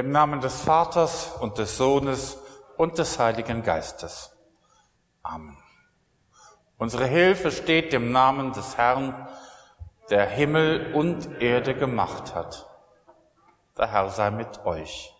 Im Namen des Vaters und des Sohnes und des Heiligen Geistes. Amen. Unsere Hilfe steht im Namen des Herrn, der Himmel und Erde gemacht hat. Der Herr sei mit euch.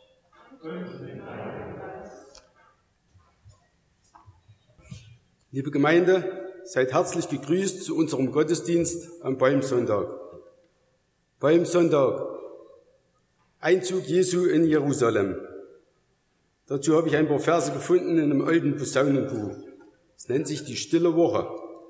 Liebe Gemeinde, seid herzlich gegrüßt zu unserem Gottesdienst am Palmsonntag. Palmsonntag, Einzug Jesu in Jerusalem. Dazu habe ich ein paar Verse gefunden in einem alten Posaunenbuch. Es nennt sich die Stille Woche.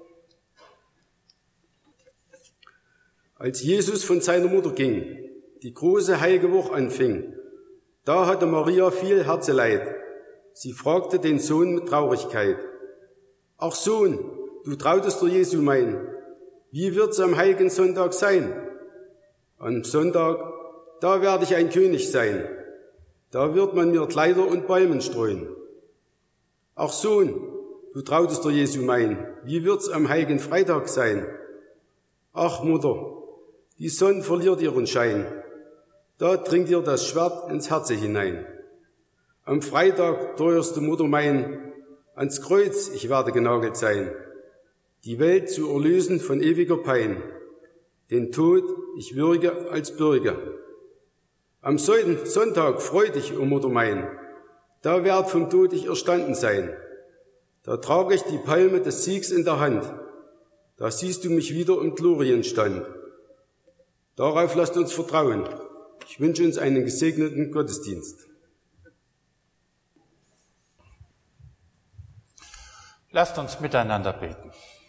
Als Jesus von seiner Mutter ging, die große Heilige Woche anfing, da hatte Maria viel Herzeleid. Sie fragte den Sohn mit Traurigkeit: Ach Sohn, du trautest dir Jesu mein, wie wird's am Heiligen Sonntag sein? Am Sonntag, da werde ich ein König sein. Da wird man mir Kleider und Palmen streuen. Ach Sohn, du trautest dir Jesu mein, wie wird's am Heiligen Freitag sein? Ach Mutter, die Sonne verliert ihren Schein. Da dringt ihr das Schwert ins Herz hinein. Am Freitag, teuerste Mutter mein, ans Kreuz ich werde genagelt sein, die Welt zu erlösen von ewiger Pein. Den Tod ich würge als Bürger. Am Sonntag freu dich, o Mutter mein, da werd vom Tod ich erstanden sein. Da trage ich die Palme des Siegs in der Hand, da siehst du mich wieder im Glorienstand. Darauf lasst uns vertrauen. Ich wünsche uns einen gesegneten Gottesdienst. Lasst uns miteinander beten.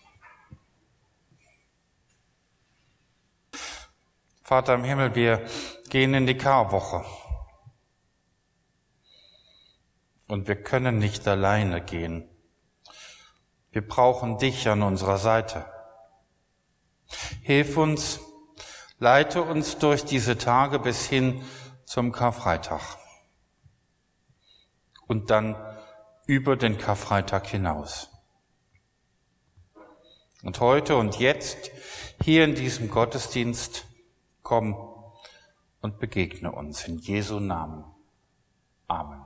Vater im Himmel, wir gehen in die Karwoche. Und wir können nicht alleine gehen. Wir brauchen dich an unserer Seite. Hilf uns, leite uns durch diese Tage bis hin zum Karfreitag. Und dann über den Karfreitag hinaus. Und heute und jetzt, hier in diesem Gottesdienst, komm und begegne uns in Jesu Namen. Amen.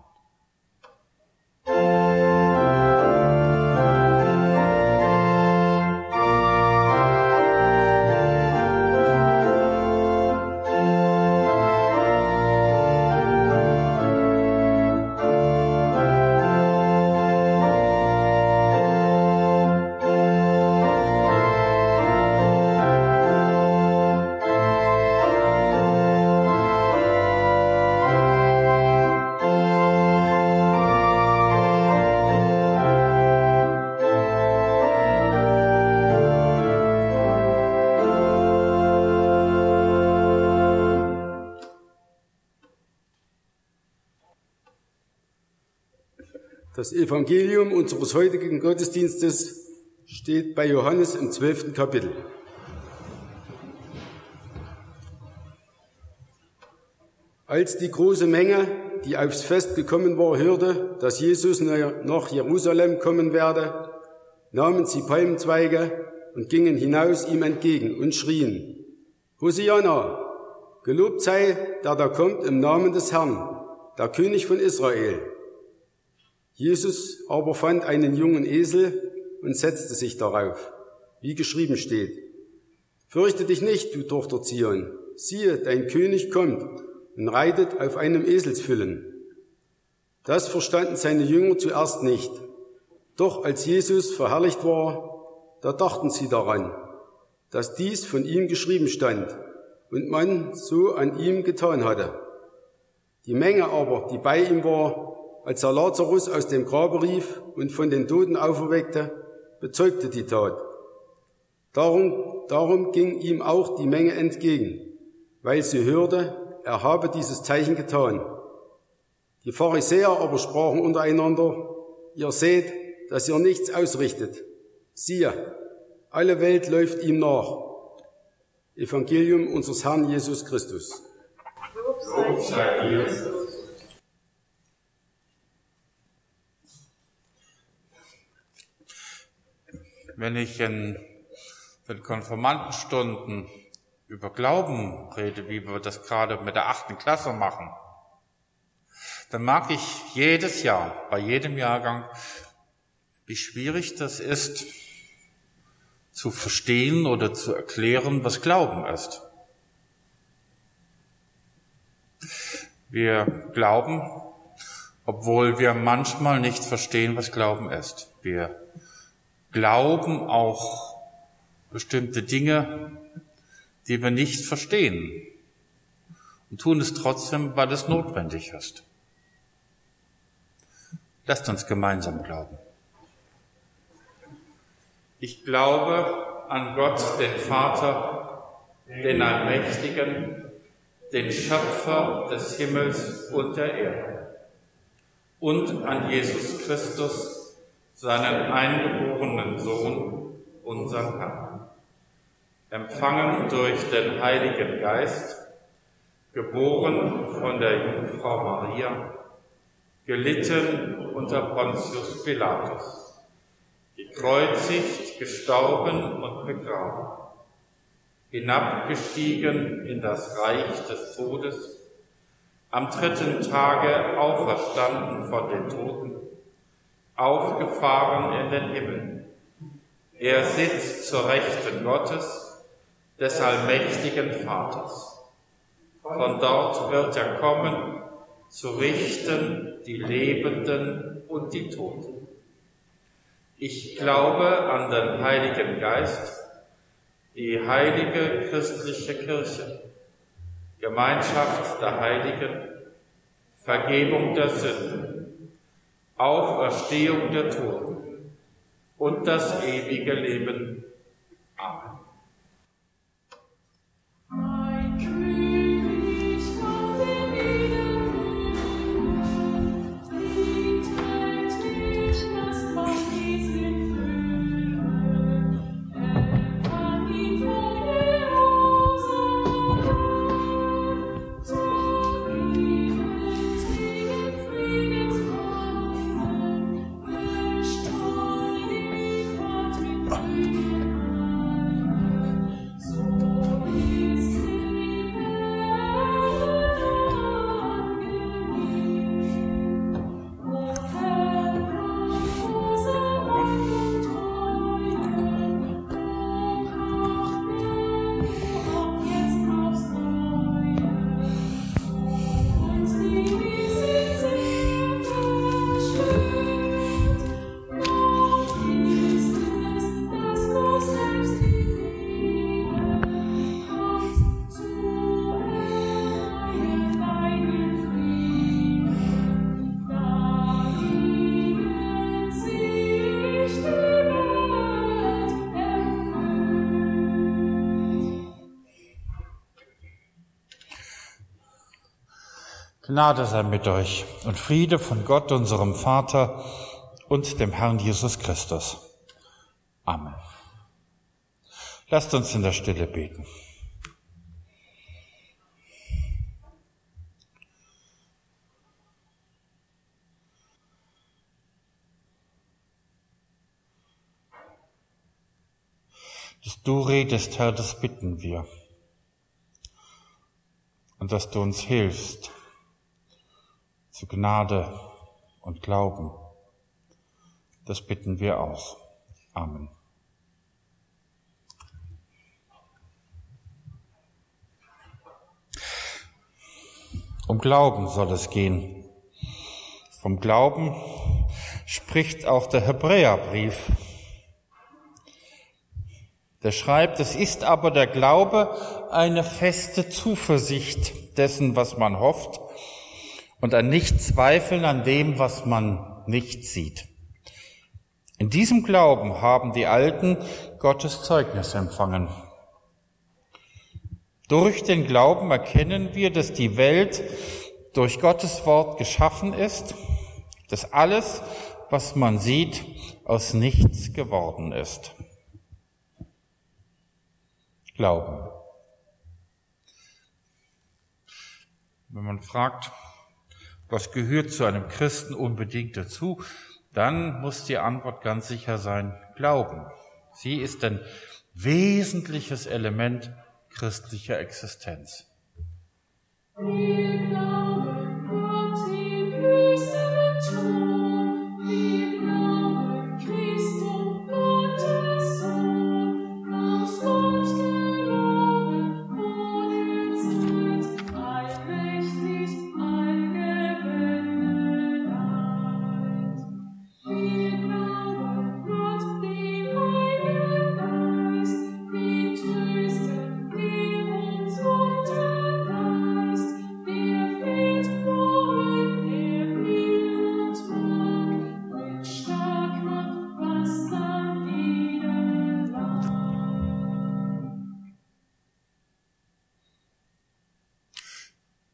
Das Evangelium unseres heutigen Gottesdienstes steht bei Johannes im 12. Kapitel. Als die große Menge, die aufs Fest gekommen war, hörte, dass Jesus nach Jerusalem kommen werde, nahmen sie Palmenzweige und gingen hinaus ihm entgegen und schrien: Hosianna, gelobt sei, der da kommt im Namen des Herrn, der König von Israel. Jesus aber fand einen jungen Esel und setzte sich darauf, wie geschrieben steht: Fürchte dich nicht, du Tochter Zion, siehe, dein König kommt und reitet auf einem Eselsfüllen. Das verstanden seine Jünger zuerst nicht. Doch als Jesus verherrlicht war, da dachten sie daran, dass dies von ihm geschrieben stand und man so an ihm getan hatte. Die Menge aber, die bei ihm war, als er Lazarus aus dem Grabe rief und von den Toten auferweckte, bezeugte die Tat. Darum ging ihm auch die Menge entgegen, weil sie hörte, er habe dieses Zeichen getan. Die Pharisäer aber sprachen untereinander: Ihr seht, dass ihr nichts ausrichtet. Siehe, alle Welt läuft ihm nach. Evangelium unseres Herrn Jesus Christus. Lob sei dir. Wenn ich in den Konfirmandenstunden über Glauben rede, wie wir das gerade mit der 8. Klasse machen, dann mag ich jedes Jahr, bei jedem Jahrgang, wie schwierig das ist, zu verstehen oder zu erklären, was Glauben ist. Wir glauben, obwohl wir manchmal nicht verstehen, was Glauben ist. Wir glauben auch bestimmte Dinge, die wir nicht verstehen und tun es trotzdem, weil es notwendig ist. Lasst uns gemeinsam glauben. Ich glaube an Gott, den Vater, den Allmächtigen, den Schöpfer des Himmels und der Erde, und an Jesus Christus, seinen eingeborenen Sohn, unseren Herrn, empfangen durch den Heiligen Geist, geboren von der Jungfrau Maria, gelitten unter Pontius Pilatus, gekreuzigt, gestorben und begraben, hinabgestiegen in das Reich des Todes, am 3. Tage auferstanden von den Toten, aufgefahren in den Himmel. Er sitzt zur Rechten Gottes, des allmächtigen Vaters. Von dort wird er kommen, zu richten die Lebenden und die Toten. Ich glaube an den Heiligen Geist, die heilige christliche Kirche, Gemeinschaft der Heiligen, Vergebung der Sünden, Auferstehung der Toten und das ewige Leben. Amen. Gnade sei mit euch und Friede von Gott, unserem Vater und dem Herrn Jesus Christus. Amen. Lasst uns in der Stille beten. Dass du redest, Herr, das bitten wir. Und dass du uns hilfst zu Gnade und Glauben. Das bitten wir auch. Amen. Um Glauben soll es gehen. Vom Glauben spricht auch der Hebräerbrief. Der schreibt, es ist aber der Glaube eine feste Zuversicht dessen, was man hofft, und ein Nichtzweifeln an dem, was man nicht sieht. In diesem Glauben haben die Alten Gottes Zeugnis empfangen. Durch den Glauben erkennen wir, dass die Welt durch Gottes Wort geschaffen ist, dass alles, was man sieht, aus nichts geworden ist. Glauben. Wenn man fragt, was gehört zu einem Christen unbedingt dazu, dann muss die Antwort ganz sicher sein, Glauben. Sie ist ein wesentliches Element christlicher Existenz. Wir glauben Gott im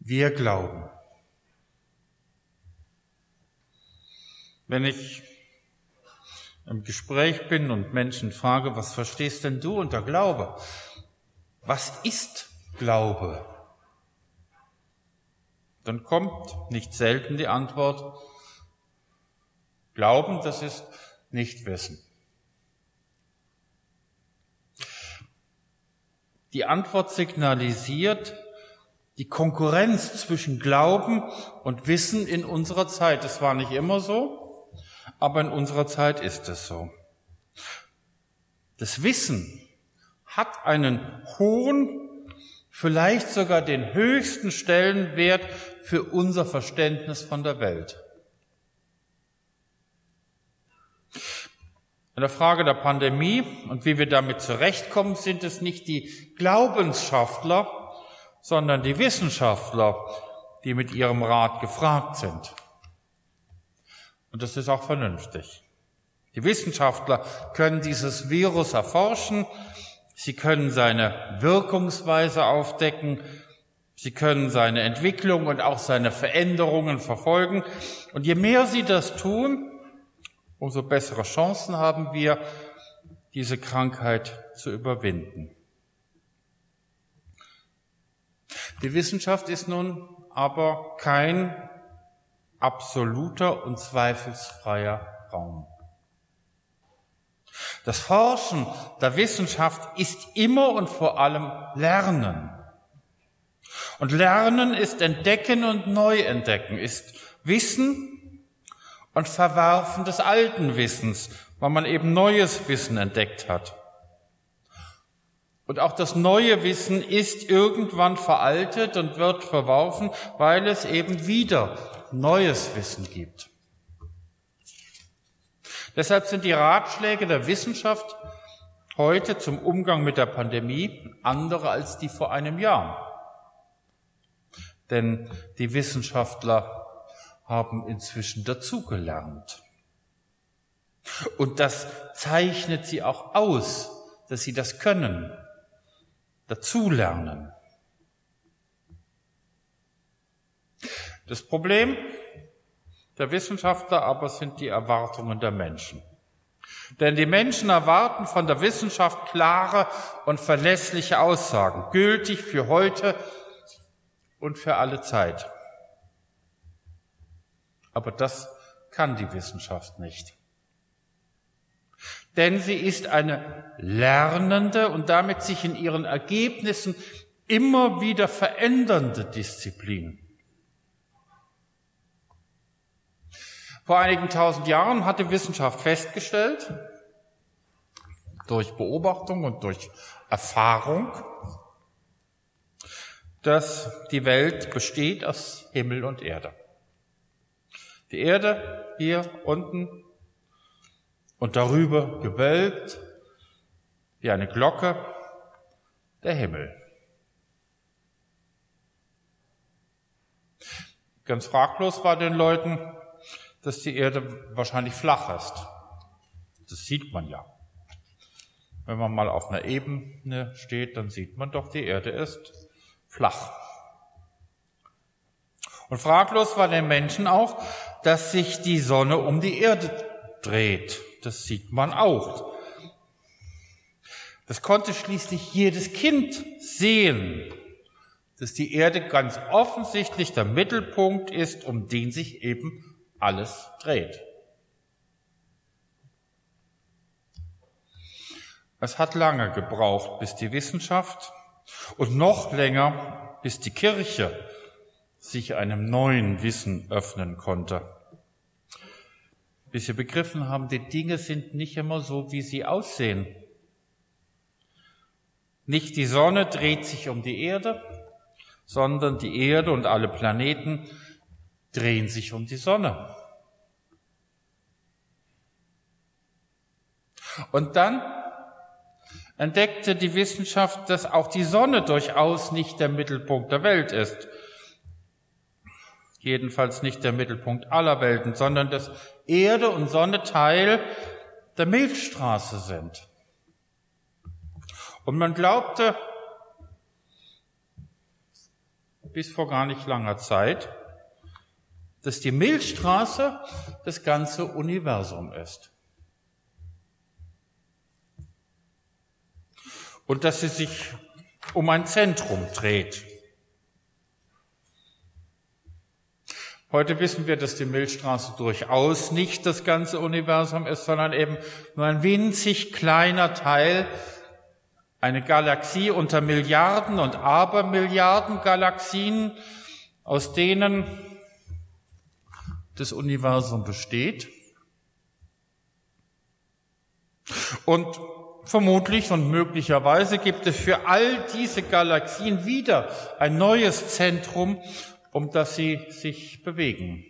Wir glauben. Wenn ich im Gespräch bin und Menschen frage, was verstehst denn du unter Glaube? Was ist Glaube? Dann kommt nicht selten die Antwort, Glauben, das ist Nichtwissen. Die Antwort signalisiert die Konkurrenz zwischen Glauben und Wissen in unserer Zeit. Es war nicht immer so, aber in unserer Zeit ist es so. Das Wissen hat einen hohen, vielleicht sogar den höchsten Stellenwert für unser Verständnis von der Welt. In der Frage der Pandemie und wie wir damit zurechtkommen, sind es nicht die Glaubensschaftler, sondern die Wissenschaftler, die mit ihrem Rat gefragt sind. Und das ist auch vernünftig. Die Wissenschaftler können dieses Virus erforschen, sie können seine Wirkungsweise aufdecken, sie können seine Entwicklung und auch seine Veränderungen verfolgen. Und je mehr sie das tun, umso bessere Chancen haben wir, diese Krankheit zu überwinden. Die Wissenschaft ist nun aber kein absoluter und zweifelsfreier Raum. Das Forschen der Wissenschaft ist immer und vor allem Lernen. Und Lernen ist Entdecken und Neuentdecken, ist Wissen und Verwerfen des alten Wissens, weil man eben neues Wissen entdeckt hat. Und auch das neue Wissen ist irgendwann veraltet und wird verworfen, weil es eben wieder neues Wissen gibt. Deshalb sind die Ratschläge der Wissenschaft heute zum Umgang mit der Pandemie andere als die vor einem Jahr. Denn die Wissenschaftler haben inzwischen dazugelernt. Und das zeichnet sie auch aus, dass sie das können. Dazulernen. Das Problem der Wissenschaftler aber sind die Erwartungen der Menschen. Denn die Menschen erwarten von der Wissenschaft klare und verlässliche Aussagen, gültig für heute und für alle Zeit. Aber das kann die Wissenschaft nicht. Denn sie ist eine lernende und damit sich in ihren Ergebnissen immer wieder verändernde Disziplin. Vor einigen tausend Jahren hat die Wissenschaft festgestellt, durch Beobachtung und durch Erfahrung, dass die Welt besteht aus Himmel und Erde. Die Erde hier unten und darüber gewölbt, wie eine Glocke, der Himmel. Ganz fraglos war den Leuten, dass die Erde wahrscheinlich flach ist. Das sieht man ja. Wenn man mal auf einer Ebene steht, dann sieht man doch, die Erde ist flach. Und fraglos war den Menschen auch, dass sich die Sonne um die Erde dreht. Das sieht man auch. Das konnte schließlich jedes Kind sehen, dass die Erde ganz offensichtlich der Mittelpunkt ist, um den sich eben alles dreht. Es hat lange gebraucht, bis die Wissenschaft und noch länger, bis die Kirche sich einem neuen Wissen öffnen konnte. Bis sie begriffen haben, die Dinge sind nicht immer so, wie sie aussehen. Nicht die Sonne dreht sich um die Erde, sondern die Erde und alle Planeten drehen sich um die Sonne. Und dann entdeckte die Wissenschaft, dass auch die Sonne durchaus nicht der Mittelpunkt der Welt ist. Jedenfalls nicht der Mittelpunkt aller Welten, sondern dass Erde und Sonne Teil der Milchstraße sind. Und man glaubte, bis vor gar nicht langer Zeit, dass die Milchstraße das ganze Universum ist. Und dass sie sich um ein Zentrum dreht. Heute wissen wir, dass die Milchstraße durchaus nicht das ganze Universum ist, sondern eben nur ein winzig kleiner Teil, eine Galaxie unter Milliarden und Abermilliarden Galaxien, aus denen das Universum besteht. Und vermutlich und möglicherweise gibt es für all diese Galaxien wieder ein neues Zentrum, um das sie sich bewegen.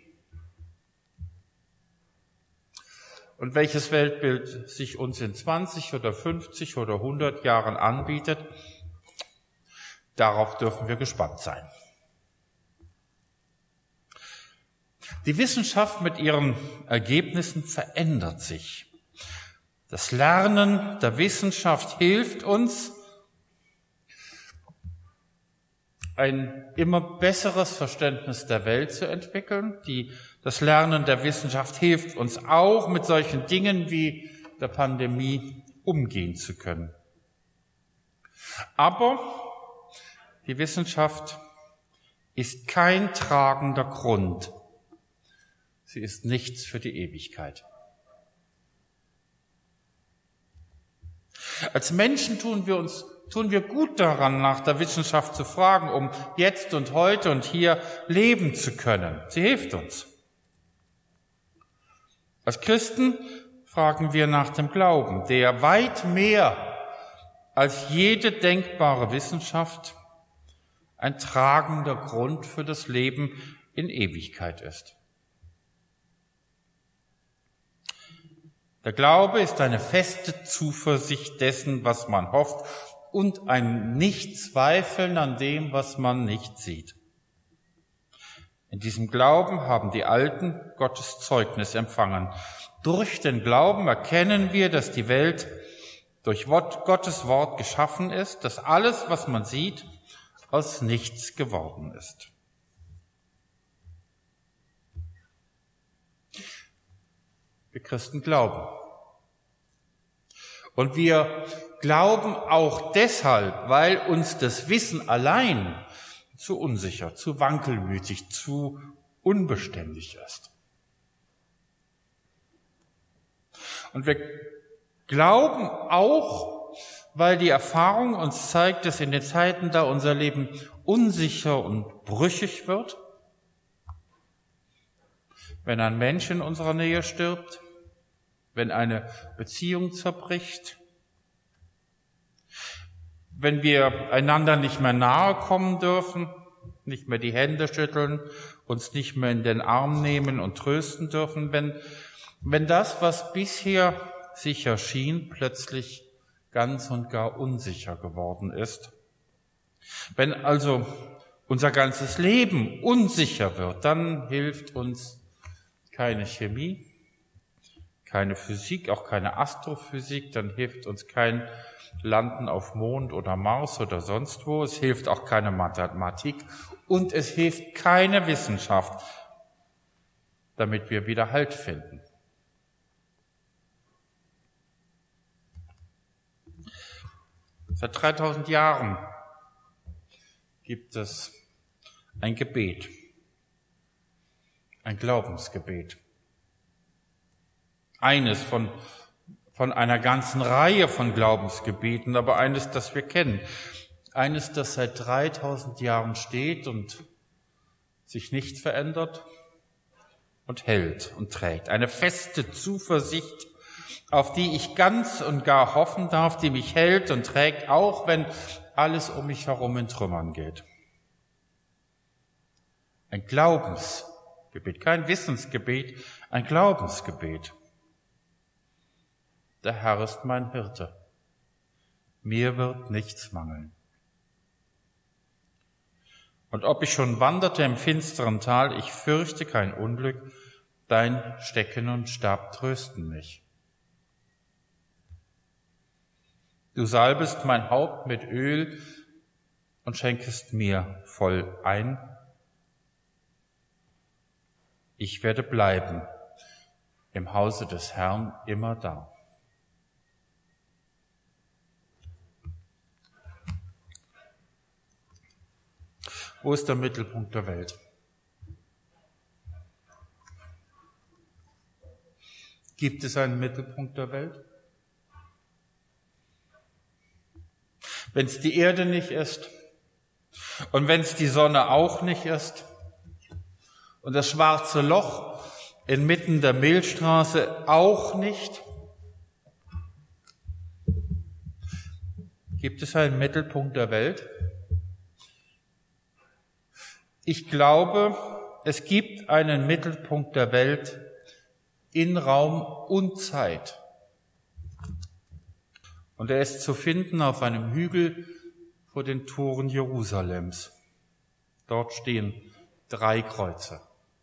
Und welches Weltbild sich uns in 20 oder 50 oder 100 Jahren anbietet, darauf dürfen wir gespannt sein. Die Wissenschaft mit ihren Ergebnissen verändert sich. Das Lernen der Wissenschaft hilft uns, ein immer besseres Verständnis der Welt zu entwickeln. Das Lernen der Wissenschaft hilft uns auch, mit solchen Dingen wie der Pandemie umgehen zu können. Aber die Wissenschaft ist kein tragender Grund. Sie ist nichts für die Ewigkeit. Als Menschen tun wir gut daran, nach der Wissenschaft zu fragen, um jetzt und heute und hier leben zu können. Sie hilft uns. Als Christen fragen wir nach dem Glauben, der weit mehr als jede denkbare Wissenschaft ein tragender Grund für das Leben in Ewigkeit ist. Der Glaube ist eine feste Zuversicht dessen, was man hofft, und ein Nichtzweifeln an dem, was man nicht sieht. In diesem Glauben haben die Alten Gottes Zeugnis empfangen. Durch den Glauben erkennen wir, dass die Welt durch Gottes Wort geschaffen ist, dass alles, was man sieht, aus nichts geworden ist. Wir Christen glauben. Und wir glauben auch deshalb, weil uns das Wissen allein zu unsicher, zu wankelmütig, zu unbeständig ist. Und wir glauben auch, weil die Erfahrung uns zeigt, dass in den Zeiten, da unser Leben unsicher und brüchig wird, wenn ein Mensch in unserer Nähe stirbt, wenn eine Beziehung zerbricht, wenn wir einander nicht mehr nahe kommen dürfen, nicht mehr die Hände schütteln, uns nicht mehr in den Arm nehmen und trösten dürfen, wenn das, was bisher sicher schien, plötzlich ganz und gar unsicher geworden ist. Wenn also unser ganzes Leben unsicher wird, dann hilft uns keine Chemie, keine Physik, auch keine Astrophysik, dann hilft uns kein Landen auf Mond oder Mars oder sonst wo, es hilft auch keine Mathematik und es hilft keine Wissenschaft, damit wir wieder Halt finden. Seit 3000 Jahren gibt es ein Gebet, ein Glaubensgebet. Eines von einer ganzen Reihe von Glaubensgebeten, aber eines, das wir kennen. Eines, das seit 3000 Jahren steht und sich nicht verändert und hält und trägt. Eine feste Zuversicht, auf die ich ganz und gar hoffen darf, die mich hält und trägt, auch wenn alles um mich herum in Trümmern geht. Ein Glaubensgebet, kein Wissensgebet, ein Glaubensgebet. Der Herr ist mein Hirte. Mir wird nichts mangeln. Und ob ich schon wanderte im finsteren Tal, ich fürchte kein Unglück, dein Stecken und Stab trösten mich. Du salbest mein Haupt mit Öl, und schenkest mir voll ein. Ich werde bleiben im Hause des Herrn immer da. Wo ist der Mittelpunkt der Welt? Gibt es einen Mittelpunkt der Welt? Wenn es die Erde nicht ist und wenn es die Sonne auch nicht ist und das schwarze Loch inmitten der Milchstraße auch nicht, gibt es einen Mittelpunkt der Welt? Ich glaube, es gibt einen Mittelpunkt der Welt in Raum und Zeit. Und er ist zu finden auf einem Hügel vor den Toren Jerusalems. Dort stehen 3 Kreuze.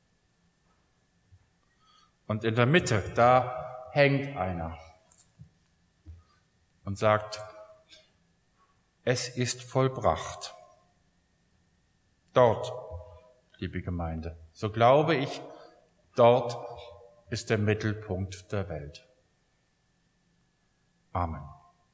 Und in der Mitte, da hängt einer und sagt, es ist vollbracht. Dort, liebe Gemeinde, so glaube ich, dort ist der Mittelpunkt der Welt. Amen.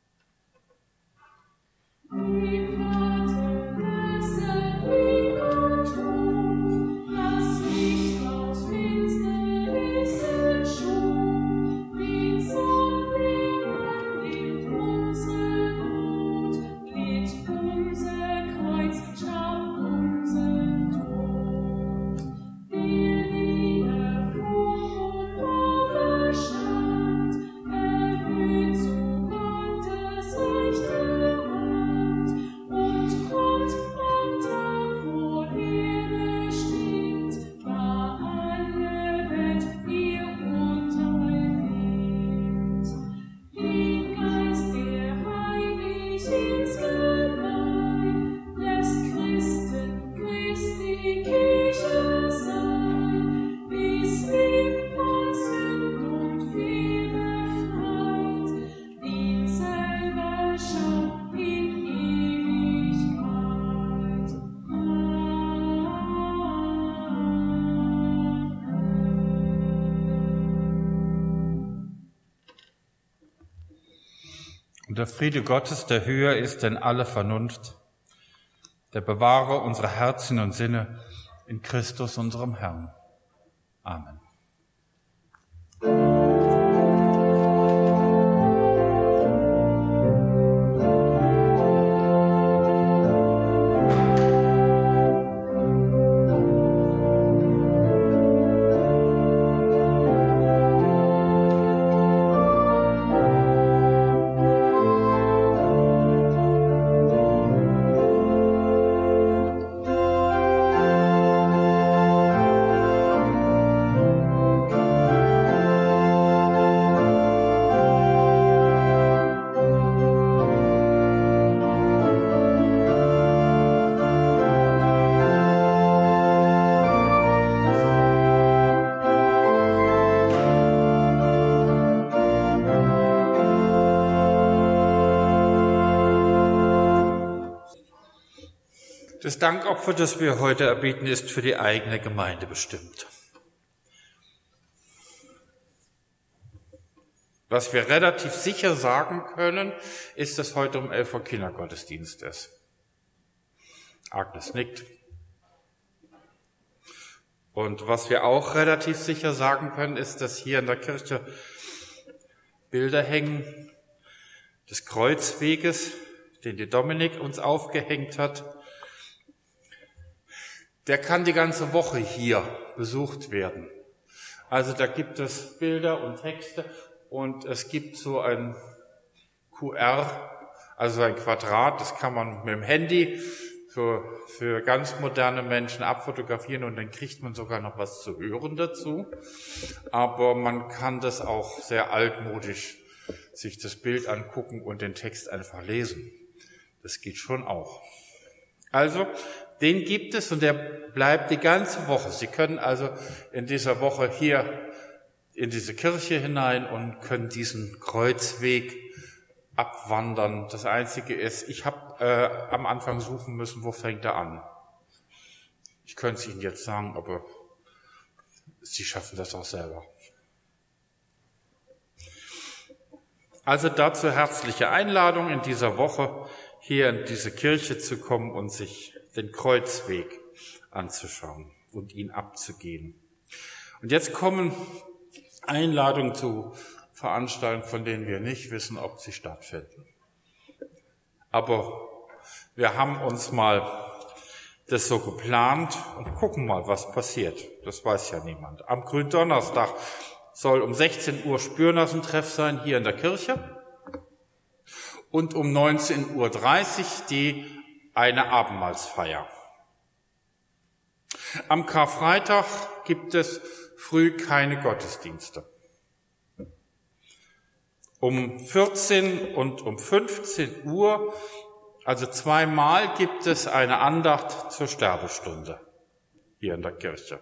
Und der Friede Gottes, der höher ist denn alle Vernunft, der bewahre unsere Herzen und Sinne in Christus, unserem Herrn. Amen. Das Dankopfer, das wir heute erbieten, ist für die eigene Gemeinde bestimmt. Was wir relativ sicher sagen können, ist, dass heute um 11 Uhr Kindergottesdienst ist. Agnes nickt. Und was wir auch relativ sicher sagen können, ist, dass hier in der Kirche Bilder hängen des Kreuzweges, den die Dominik uns aufgehängt hat. Der kann die ganze Woche hier besucht werden. Also da gibt es Bilder und Texte und es gibt so ein QR, also ein Quadrat, das kann man mit dem Handy für ganz moderne Menschen abfotografieren und dann kriegt man sogar noch was zu hören dazu. Aber man kann das auch sehr altmodisch sich das Bild angucken und den Text einfach lesen. Das geht schon auch. Also, den gibt es und der bleibt die ganze Woche. Sie können also in dieser Woche hier in diese Kirche hinein und können diesen Kreuzweg abwandern. Das Einzige ist, ich habe am Anfang suchen müssen, wo fängt er an. Ich könnte es Ihnen jetzt sagen, aber Sie schaffen das auch selber. Also dazu herzliche Einladung in dieser Woche, hier in diese Kirche zu kommen und sich den Kreuzweg anzuschauen und ihn abzugehen. Und jetzt kommen Einladungen zu Veranstaltungen, von denen wir nicht wissen, ob sie stattfinden. Aber wir haben uns mal das so geplant und gucken mal, was passiert. Das weiß ja niemand. Am Gründonnerstag soll um 16 Uhr Spürnassentreff sein, hier in der Kirche. Und um 19:30 Uhr eine Abendmahlsfeier. Am Karfreitag gibt es früh keine Gottesdienste. Um 14 und um 15 Uhr, also zweimal, gibt es eine Andacht zur Sterbestunde hier in der Kirche.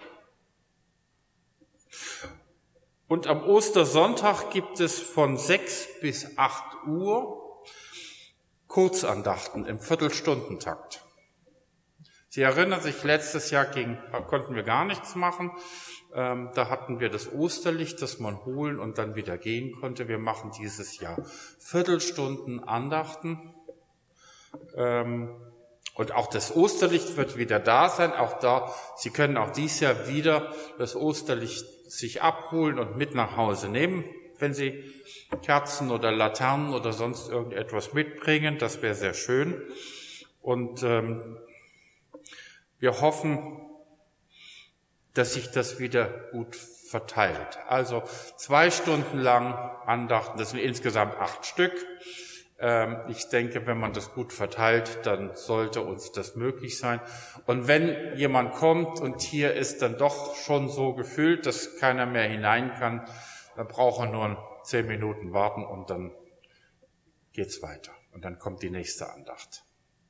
Und am Ostersonntag gibt es von 6 bis 8 Uhr Kurzandachten im Viertelstundentakt. Sie erinnern sich, letztes Jahr konnten wir gar nichts machen. Da hatten wir das Osterlicht, das man holen und dann wieder gehen konnte. Wir machen dieses Jahr Viertelstunden Andachten. Und auch das Osterlicht wird wieder da sein. Auch da, Sie können auch dieses Jahr wieder das Osterlicht sich abholen und mit nach Hause nehmen, wenn Sie Kerzen oder Laternen oder sonst irgendetwas mitbringen. Das wäre sehr schön. Und wir hoffen, dass sich das wieder gut verteilt. Also 2 Stunden lang Andachten, das sind insgesamt 8 Stück. Ich denke, wenn man das gut verteilt, dann sollte uns das möglich sein. Und wenn jemand kommt und hier ist dann doch schon so gefüllt, dass keiner mehr hinein kann, dann braucht er nur 10 Minuten warten und dann geht's weiter. Und dann kommt die nächste Andacht.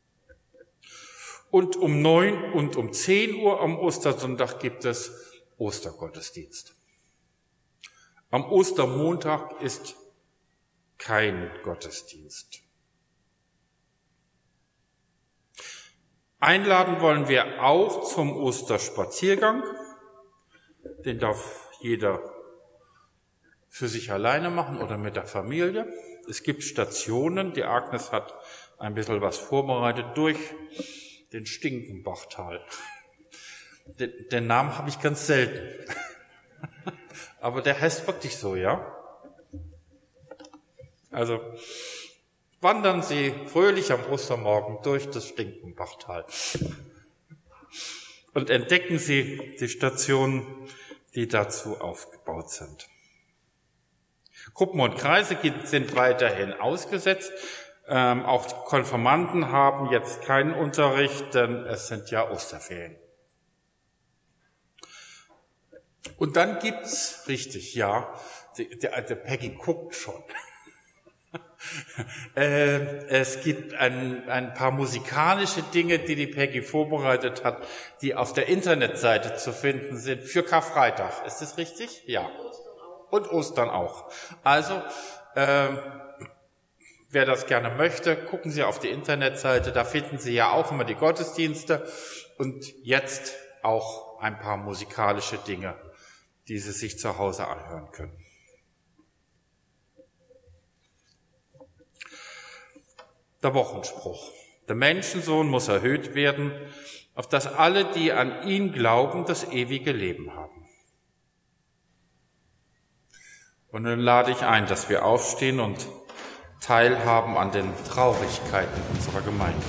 Und um 9 und um 10 Uhr am Ostersonntag gibt es Ostergottesdienst. Am Ostermontag ist kein Gottesdienst. Einladen wollen wir auch zum Osterspaziergang. Den darf jeder für sich alleine machen oder mit der Familie. Es gibt Stationen. Die Agnes hat ein bisschen was vorbereitet durch den Stinkenbachtal. Den Namen habe ich ganz selten. Aber der heißt wirklich so, ja? Also wandern Sie fröhlich am Ostermorgen durch das Stinkenbachtal und entdecken Sie die Stationen, die dazu aufgebaut sind. Gruppen und Kreise sind weiterhin ausgesetzt. Auch Konfirmanden haben jetzt keinen Unterricht, denn es sind ja Osterferien. Und dann gibt's, richtig, ja, der Peggy guckt schon. Es gibt ein paar musikalische Dinge, die Peggy vorbereitet hat, die auf der Internetseite zu finden sind für Karfreitag. Ist das richtig? Ja. Und Ostern auch. Also, wer das gerne möchte, gucken Sie auf die Internetseite. Da finden Sie ja auch immer die Gottesdienste und jetzt auch ein paar musikalische Dinge, die Sie sich zu Hause anhören können. Der Wochenspruch. Der Menschensohn muss erhöht werden, auf dass alle, die an ihn glauben, das ewige Leben haben. Und nun lade ich ein, dass wir aufstehen und teilhaben an den Traurigkeiten unserer Gemeinde.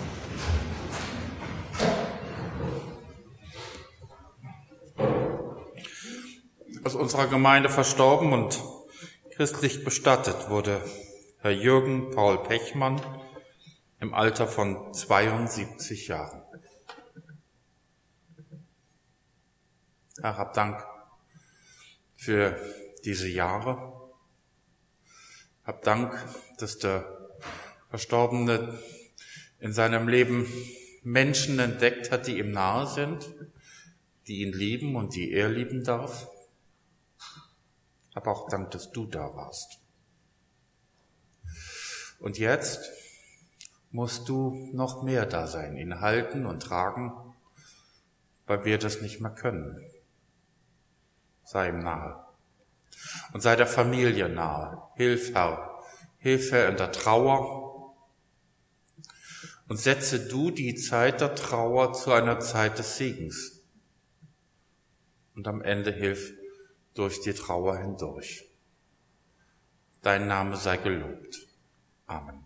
Aus unserer Gemeinde verstorben und christlich bestattet wurde Herr Jürgen Paul Pechmann im Alter von 72 Jahren. Herr, hab Dank für diese Jahre. Hab Dank, dass der Verstorbene in seinem Leben Menschen entdeckt hat, die ihm nahe sind, die ihn lieben und die er lieben darf. Hab auch Dank, dass du da warst. Und jetzt musst du noch mehr da sein, ihn halten und tragen, weil wir das nicht mehr können. Sei ihm nahe und sei der Familie nahe. Hilf, Herr, Hilfe in der Trauer und setze du die Zeit der Trauer zu einer Zeit des Segens. Und am Ende hilf durch die Trauer hindurch. Dein Name sei gelobt. Amen.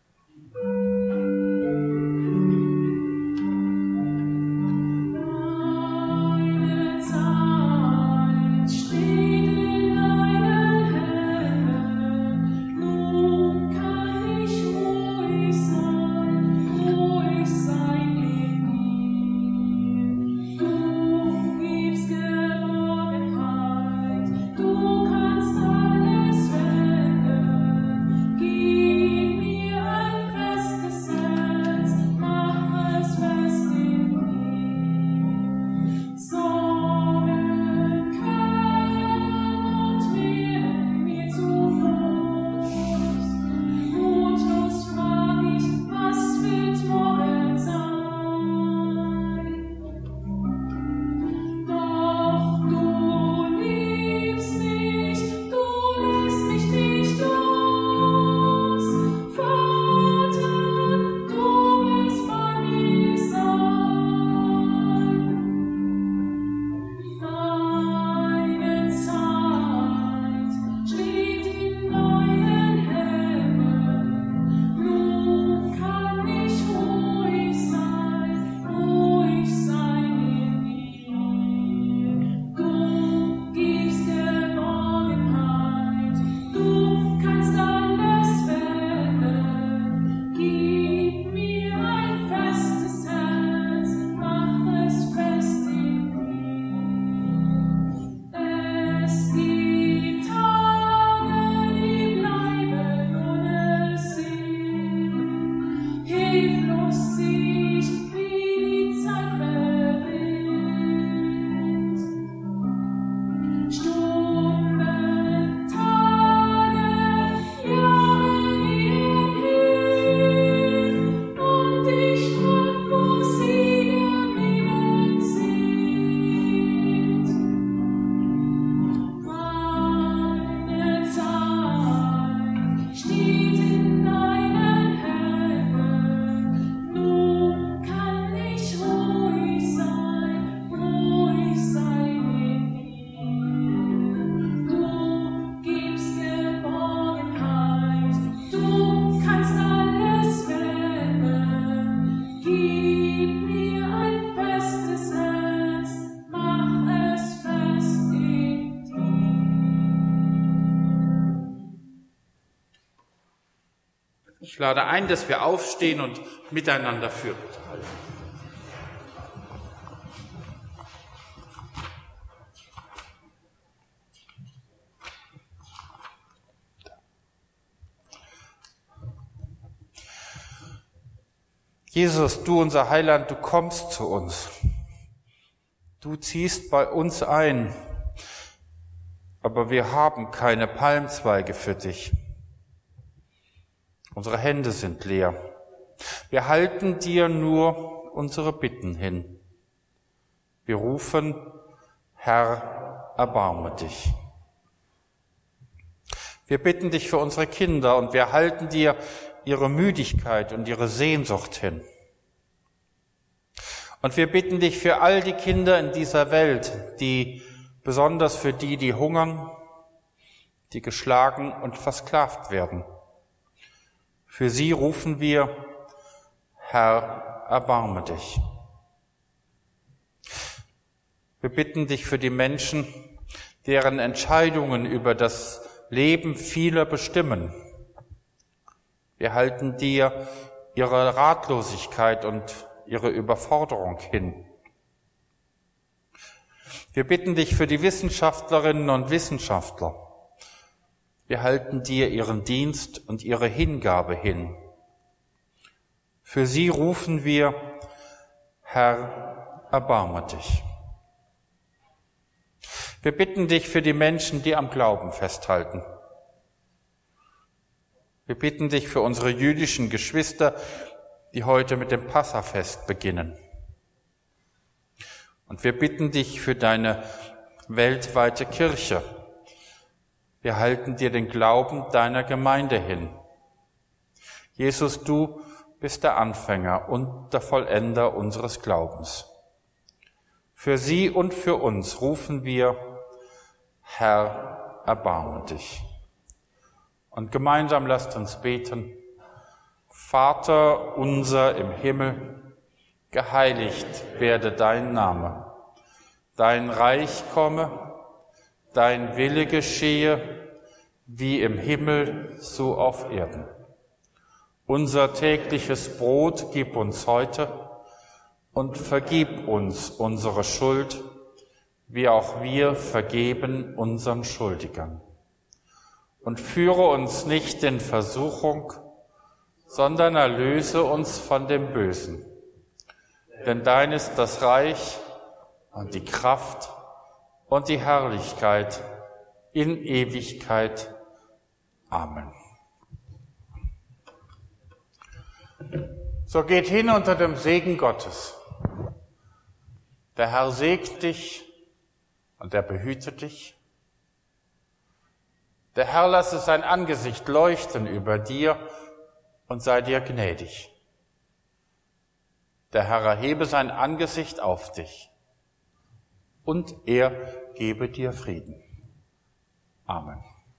Ich lade ein, dass wir aufstehen und miteinander Fürbitte halten. Jesus, du unser Heiland, du kommst zu uns. Du ziehst bei uns ein, aber wir haben keine Palmzweige für dich. Unsere Hände sind leer. Wir halten dir nur unsere Bitten hin. Wir rufen, Herr, erbarme dich. Wir bitten dich für unsere Kinder und wir halten dir ihre Müdigkeit und ihre Sehnsucht hin. Und wir bitten dich für all die Kinder in dieser Welt, besonders für die hungern, die geschlagen und versklavt werden. Für sie rufen wir, Herr, erbarme dich. Wir bitten dich für die Menschen, deren Entscheidungen über das Leben vieler bestimmen. Wir halten dir ihre Ratlosigkeit und ihre Überforderung hin. Wir bitten dich für die Wissenschaftlerinnen und Wissenschaftler. Wir halten dir ihren Dienst und ihre Hingabe hin. Für sie rufen wir, Herr, erbarme dich. Wir bitten dich für die Menschen, die am Glauben festhalten. Wir bitten dich für unsere jüdischen Geschwister, die heute mit dem Passafest beginnen. Und wir bitten dich für deine weltweite Kirche. Wir halten dir den Glauben deiner Gemeinde hin. Jesus, du bist der Anfänger und der Vollender unseres Glaubens. Für sie und für uns rufen wir, Herr, erbarme dich. Und gemeinsam lasst uns beten. Vater unser im Himmel, geheiligt werde dein Name. Dein Reich komme, dein Wille geschehe, wie im Himmel, so auf Erden. Unser tägliches Brot gib uns heute und vergib uns unsere Schuld, wie auch wir vergeben unseren Schuldigern. Und führe uns nicht in Versuchung, sondern erlöse uns von dem Bösen. Denn dein ist das Reich und die Kraft und die Herrlichkeit in Ewigkeit. Amen. So geht hin unter dem Segen Gottes. Der Herr segne dich und er behüte dich. Der Herr lasse sein Angesicht leuchten über dir und sei dir gnädig. Der Herr erhebe sein Angesicht auf dich und er gebe dir Frieden. Amen.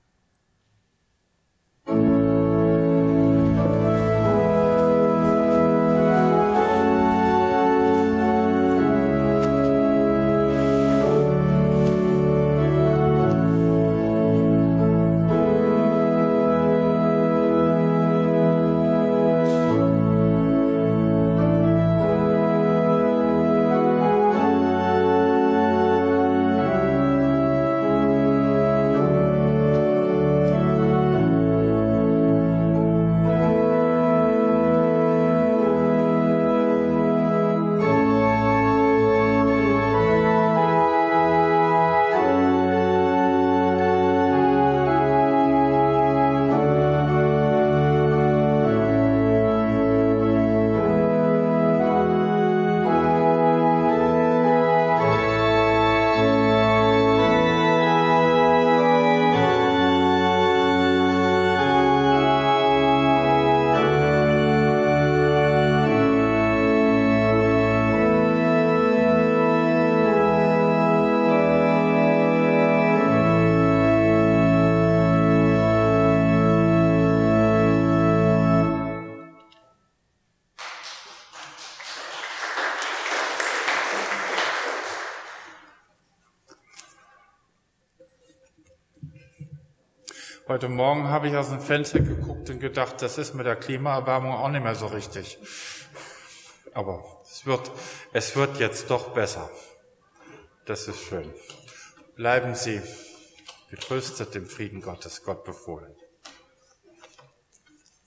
Heute Morgen habe ich aus dem Fenster geguckt und gedacht, das ist mit der Klimaerwärmung auch nicht mehr so richtig. Aber es wird jetzt doch besser. Das ist schön. Bleiben Sie getröstet im Frieden Gottes, Gott befohlen.